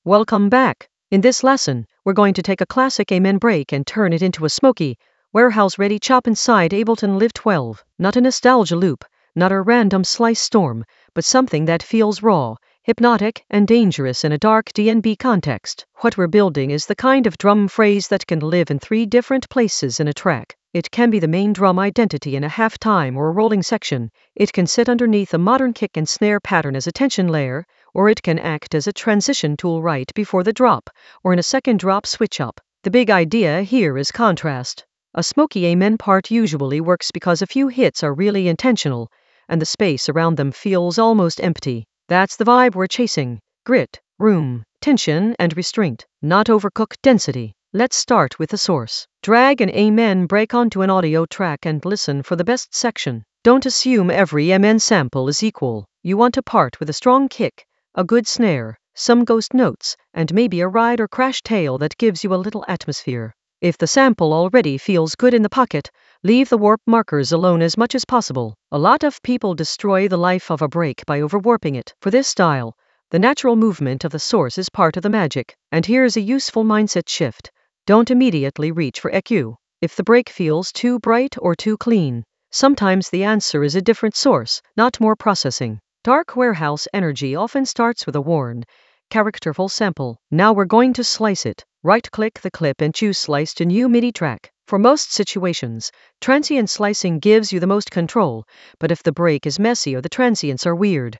Welcome back. In this lesson, we're going to take a classic Amen break and turn it into a smoky, warehouse-ready chop inside Ableton Live 12. Not a nostalgia loop, not a random slice storm, but something that feels raw, hypnotic, and dangerous in a dark DnB context. What we're building is the kind of drum phrase that can live in 3 different places in a track. It can be the main drum identity in a half-time or a rolling section. It can sit underneath a modern kick and snare pattern as a tension layer, or it can act as a transition tool right before the drop, or in a second drop switch up. The big idea here is contrast. A smoky Amen part usually works because a few hits are really intentional, and the space around them feels almost empty. That's the vibe we're chasing. Grit, room, tension, and restraint, not overcooked density. Let's start with the source. Drag an Amen break onto an audio track and listen for the best section. Don't assume every Amen sample is equal. You want a part with a strong kick, a good snare, some ghost notes, and maybe a ride or crash tail that gives you a little atmosphere. If the sample already feels good in the pocket, leave the warp markers alone as much as possible. A lot of people destroy the life of a break by overwarping it. For this style, the natural movement of the source is part of the magic. And here's a useful mindset shift. Don't immediately reach for EQ. If the break feels too bright or too clean, sometimes the answer is a different source, not more processing. Dark warehouse energy often starts with a worn, characterful sample. Now we're going to slice it. Right-click the clip and choose Slice to New MIDI track. For most situations, transient slicing gives you the most control, but if the break is messy or the transients are weird,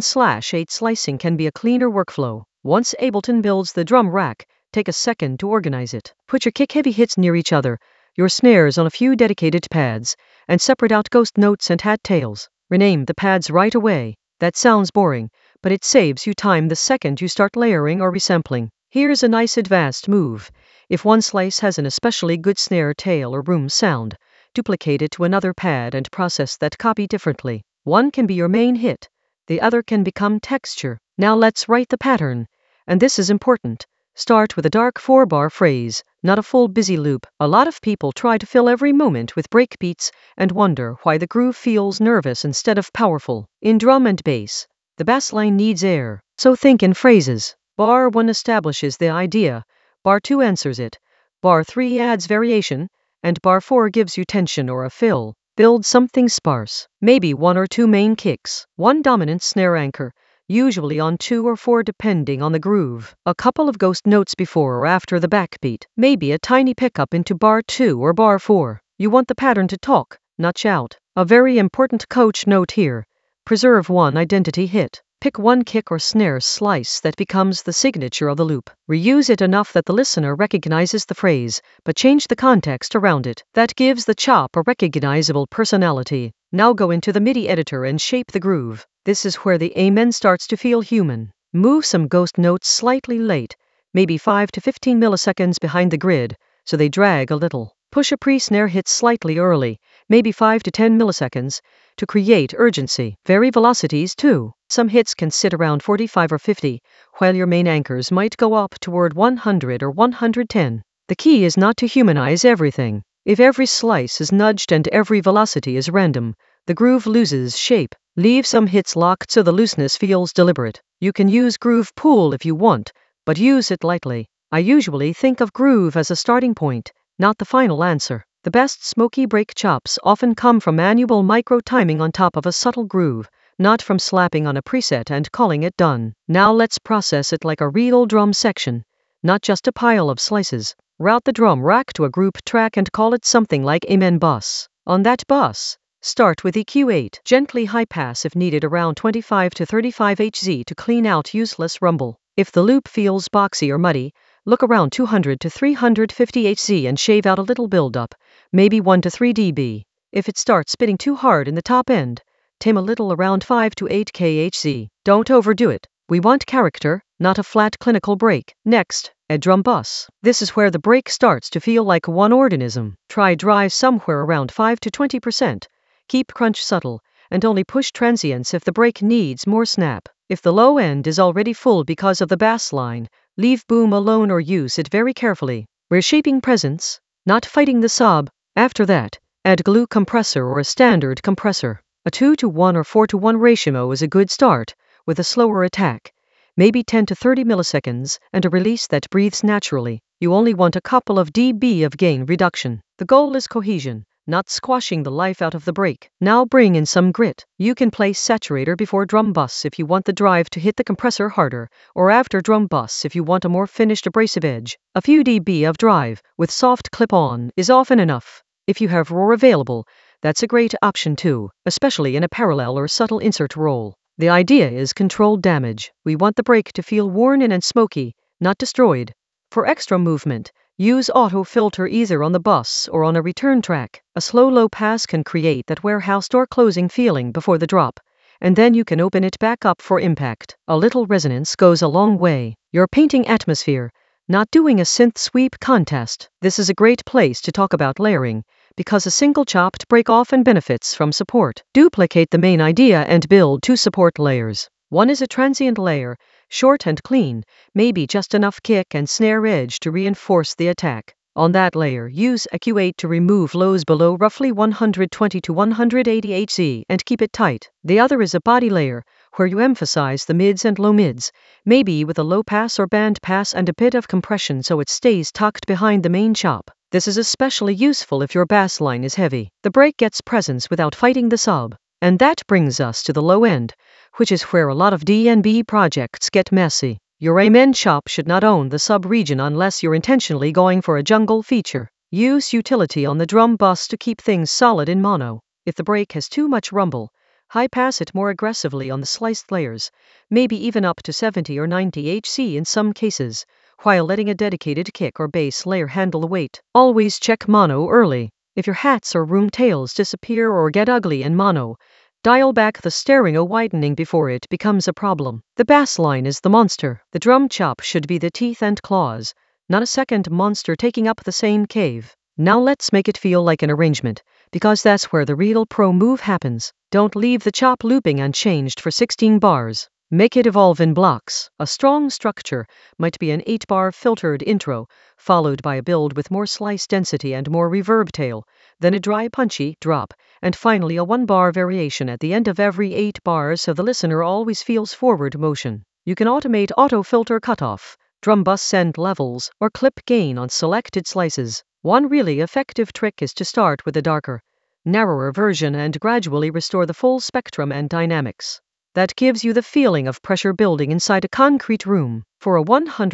1/8 slicing can be a cleaner workflow. Once Ableton builds the drum rack, take a second to organize it. Put your kick-heavy hits near each other, your snares on a few dedicated pads, and separate out ghost notes and hat tails. Rename the pads right away. That sounds boring, but it saves you time the second you start layering or resampling. Here's a nice advanced move. If one slice has an especially good snare tail or room sound, duplicate it to another pad and process that copy differently. One can be your main hit, the other can become texture. Now let's write the pattern, and this is important. Start with a dark 4-bar phrase, not a full busy loop. A lot of people try to fill every moment with breakbeats and wonder why the groove feels nervous instead of powerful. In drum and bass, the bass line needs air, so think in phrases. Bar 1 establishes the idea, bar 2 answers it, bar 3 adds variation, and bar 4 gives you tension or a fill. Build something sparse, maybe 1 or 2 main kicks, 1 dominant snare anchor, usually on 2 or 4 depending on the groove, a couple of ghost notes before or after the backbeat, maybe a tiny pickup into bar 2 or bar 4. You want the pattern to talk, not shout. A very important coach note here. Preserve one identity hit. Pick one kick or snare slice that becomes the signature of the loop. Reuse it enough that the listener recognizes the phrase, but change the context around it. That gives the chop a recognizable personality. Now go into the MIDI editor and shape the groove. This is where the Amen starts to feel human. Move some ghost notes slightly late, maybe 5 to 15 milliseconds behind the grid, so they drag a little. Push a pre-snare hit slightly early, maybe 5 to 10 milliseconds, to create urgency. Vary velocities too. Some hits can sit around 45 or 50, while your main anchors might go up toward 100 or 110. The key is not to humanize everything. If every slice is nudged and every velocity is random, the groove loses shape. Leave some hits locked so the looseness feels deliberate. You can use Groove Pool if you want, but use it lightly. I usually think of groove as a starting point, not the final answer. The best smoky break chops often come from manual micro-timing on top of a subtle groove, not from slapping on a preset and calling it done. Now let's process it like a real drum section, not just a pile of slices. Route the drum rack to a group track and call it something like Amen bus. On that bus, start with EQ8. Gently high pass if needed around 25 to 35 Hz to clean out useless rumble. If the loop feels boxy or muddy, look around 200 to 350 Hz and shave out a little buildup, maybe 1 to 3 dB. If it starts spitting too hard in the top end, tame a little around 5 to 8 kHz. Don't overdo it. We want character, not a flat clinical break. Next, a drum bus. This is where the break starts to feel like one organism. Try drive somewhere around 5 to 20%. Keep crunch subtle, and only push transients if the break needs more snap. If the low end is already full because of the bass line, leave boom alone or use it very carefully. We're shaping presence, not fighting the sub. After that, add glue compressor or a standard compressor. A 2 to 1 or 4 to 1 ratio is a good start, with a slower attack, maybe 10 to 30 milliseconds, and a release that breathes naturally. You only want a couple of dB of gain reduction. The goal is cohesion, not squashing the life out of the break. Now bring in some grit. You can place saturator before drum bus if you want the drive to hit the compressor harder, or after drum bus if you want a more finished abrasive edge. A few dB of drive with soft clip-on is often enough. If you have roar available, that's a great option too, especially in a parallel or subtle insert roll. The idea is controlled damage. We want the break to feel worn in and smoky, not destroyed. For extra movement, use auto filter either on the bus or on a return track. A slow low pass can create that warehouse door closing feeling before the drop, and then you can open it back up for impact. A little resonance goes a long way. You're painting atmosphere, not doing a synth sweep contest. This is a great place to talk about layering, because a single chopped break often benefits from support. Duplicate the main idea and build 2 support layers. One is a transient layer, short and clean, maybe just enough kick and snare edge to reinforce the attack. On that layer, use a Q8 to remove lows below roughly 120 to 180 Hz and keep it tight. The other is a body layer, where you emphasize the mids and low mids, maybe with a low pass or band pass and a bit of compression so it stays tucked behind the main chop. This is especially useful if your bass line is heavy. The break gets presence without fighting the sub. And that brings us to the low end, which is where a lot of DnB projects get messy. Your Amen chop should not own the sub-region unless you're intentionally going for a jungle feature. Use utility on the drum bus to keep things solid in mono. If the break has too much rumble, high pass it more aggressively on the sliced layers, maybe even up to 70 or 90 Hz in some cases, while letting a dedicated kick or bass layer handle the weight. Always check mono early. If your hats or room tails disappear or get ugly in mono, dial back the stereo widening before it becomes a problem. The bass line is the monster. The drum chop should be the teeth and claws, not a second monster taking up the same cave. Now let's make it feel like an arrangement, because that's where the real pro move happens. Don't leave the chop looping unchanged for 16 bars. Make it evolve in blocks. A strong structure might be an 8-bar filtered intro, followed by a build with more slice density and more reverb tail, then a dry punchy drop, and finally a 1-bar variation at the end of every 8 bars so the listener always feels forward motion. You can automate auto filter cutoff, drum bus send levels, or clip gain on selected slices. One really effective trick is to start with a darker, narrower version and gradually restore the full spectrum and dynamics. That gives you the feeling of pressure building inside a concrete room. For a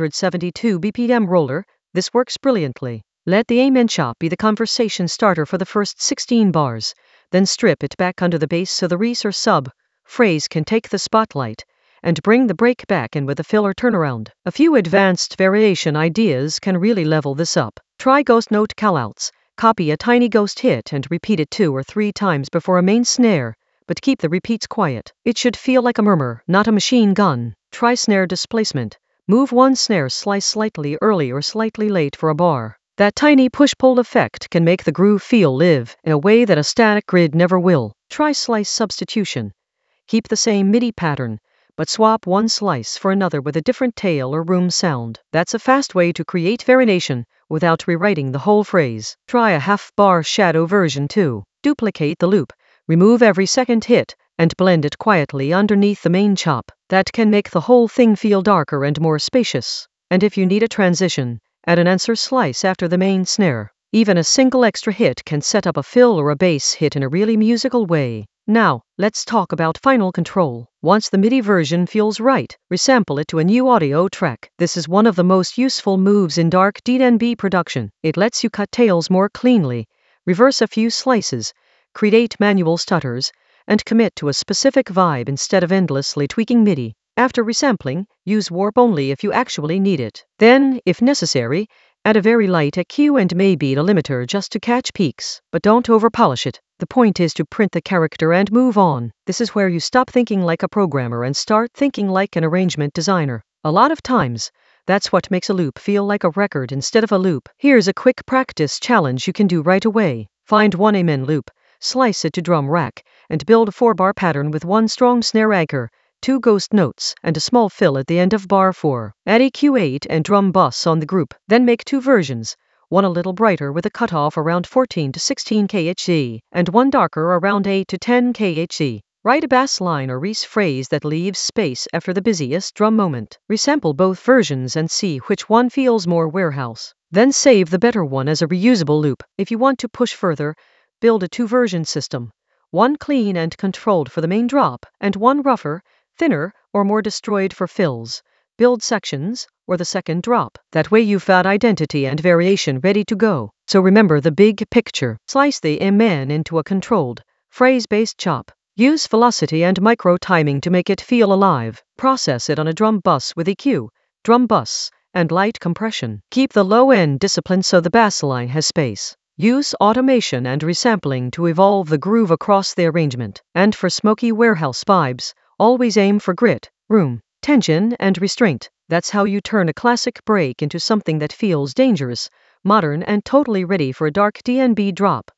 172 BPM roller, this works brilliantly. Let the Amen chop be the conversation starter for the first 16 bars, then strip it back under the bass so the res or sub phrase can take the spotlight, and bring the break back in with a filler turnaround. A few advanced variation ideas can really level this up. Try ghost note callouts. Copy a tiny ghost hit and repeat it 2 or 3 times before a main snare, but keep the repeats quiet. It should feel like a murmur, not a machine gun. Try snare displacement. Move one snare slice slightly early or slightly late for a bar. That tiny push-pull effect can make the groove feel live in a way that a static grid never will. Try slice substitution. Keep the same MIDI pattern, but swap one slice for another with a different tail or room sound. That's a fast way to create variation without rewriting the whole phrase. Try a half-bar shadow version too. Duplicate the loop. Remove every second hit, and blend it quietly underneath the main chop. That can make the whole thing feel darker and more spacious. And if you need a transition, add an answer slice after the main snare. Even a single extra hit can set up a fill or a bass hit in a really musical way. Now, let's talk about final control. Once the MIDI version feels right, resample it to a new audio track. This is one of the most useful moves in dark DnB production. It lets you cut tails more cleanly, reverse a few slices, create manual stutters, and commit to a specific vibe instead of endlessly tweaking MIDI. After resampling, use warp only if you actually need it. Then, if necessary, add a very light EQ and maybe a limiter just to catch peaks, but don't overpolish it. The point is to print the character and move on. This is where you stop thinking like a programmer and start thinking like an arrangement designer. A lot of times, that's what makes a loop feel like a record instead of a loop. Here's a quick practice challenge you can do right away. Find one Amen loop, slice it to drum rack, and build a 4-bar pattern with one strong snare anchor, 2 ghost notes, and a small fill at the end of bar 4. Add EQ8 and drum bus on the group. Then make 2 versions, one a little brighter with a cutoff around 14 to 16 kHz, and one darker around 8 to 10 kHz. Write a bass line or phrase that leaves space after the busiest drum moment. Resample both versions and see which one feels more warehouse. Then save the better one as a reusable loop. If you want to push further, build a two-version system. One clean and controlled for the main drop, and one rougher, thinner, or more destroyed for fills. Build sections, or the second drop. That way you've got identity and variation ready to go. So remember the big picture. Slice the MN into a controlled, phrase-based chop. Use velocity and micro-timing to make it feel alive. Process it on a drum bus with EQ, drum bus, and light compression. Keep the low end disciplined so the bass line has space. Use automation and resampling to evolve the groove across the arrangement. And for smoky warehouse vibes, always aim for grit, room, tension, and restraint. That's how you turn a classic break into something that feels dangerous, modern, and totally ready for a dark D&B drop.